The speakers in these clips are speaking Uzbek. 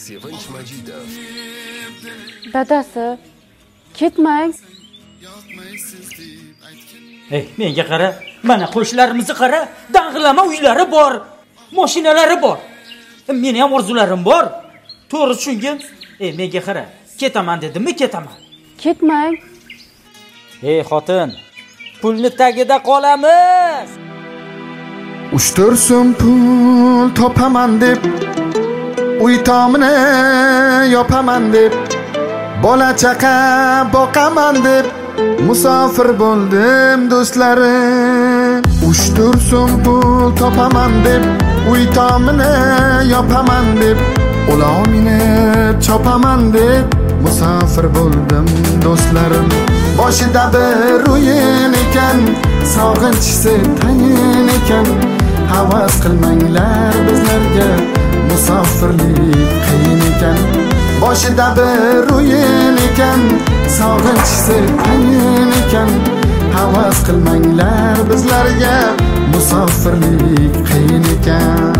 Sevinch Majidov. Dadasi, ketmang. Menga qara, mana qo'shlarimizni qara, dang'ilama uylari bor, mashinalari bor. Meni ham orzularim bor. To'g'ri tushungin? Menga qara, ketaman dedimmi, ketaman. Ketmang. Xotin, pulni tagida qolamiz. 3-4 so'm pul topaman deb, uy tomini yopaman deb, bola chaqa boqaman deb musofir bo'ldim do'stlarim. 3-4 so'm pul topaman deb, uy tomini yopaman deb, ulov minib chopaman deb musofir bo'ldim do'stlarim. Boshida bir o'yin ekan, sog'inchisi tayin ekan. Havas qilmanglar bizlarga, musofirlik qiyin ekan. Boshida bir o'yin ekan, sog'inchisi tayin ekan. Havas qilmanglar bizlarga, musofirlik qiyin ekan.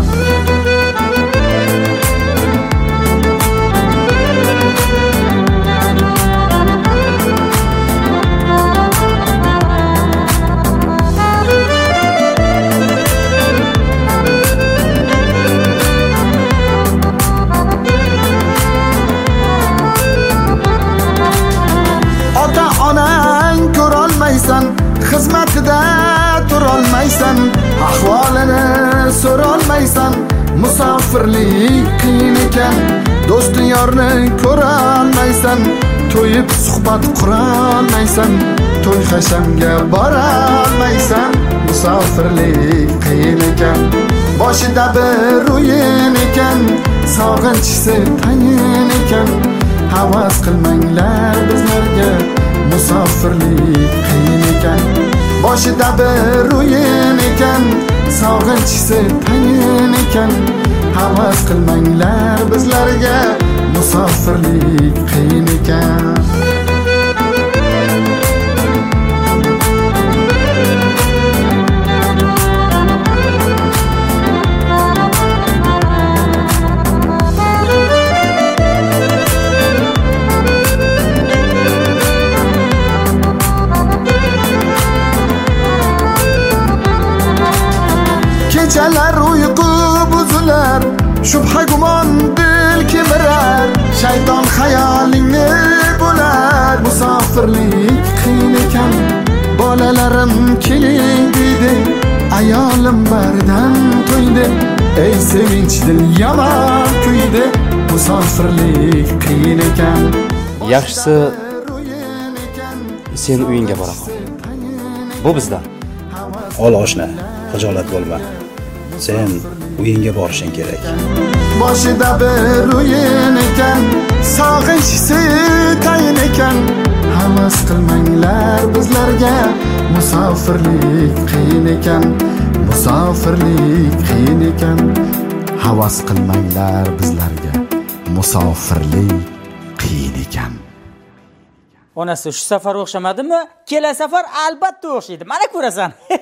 Xizmatida turolmaysan, ahvolini so'rolmaysan. Musofirlik qiyin ekan, do'st yorni ko'rolmaysan. To'yib suhbat qurolmaysan, to'y hashamga borolmaysan. Musofirlik qiyin ekan. Boshida bir o'yin ekan, sog'inchisi tayin ekan. Havas qilmanglar bizlarga, musofirlik qiyin ekan. Boshida bir o'yin ekan, sog'inchisi tayin ekan. Havas qilmanglar bizlarga, musofirlik qiyin ekan. Kechalar uyqu buzilar, shubha gumon dil kemirar. Shayton xayolingni bo'lar. Musofirlik qiyin ekan, bolalarim keling deydi, ayolim baridan to'ydi. Ey sevinch dil yomon kuydi, musofirlik qiyin ekan. Yaxshisi sen uyingga bora qol. Bu bizdan. Ol oshna, xijolat bo'lma. Sen uyingga borishing kerak. Boshida bir o'yin ekan, sog'inchisi tayin ekan. Havas qilmanglar bizlarga, musofirlik qiyin ekan. Musofirlik qiyin ekan. Havas qilmanglar bizlarga, musofirlik qiyin ekan. Onasi shu safar o'xshamadimi? Kela safar albatta o'xshaydi. Mana ko'rasan.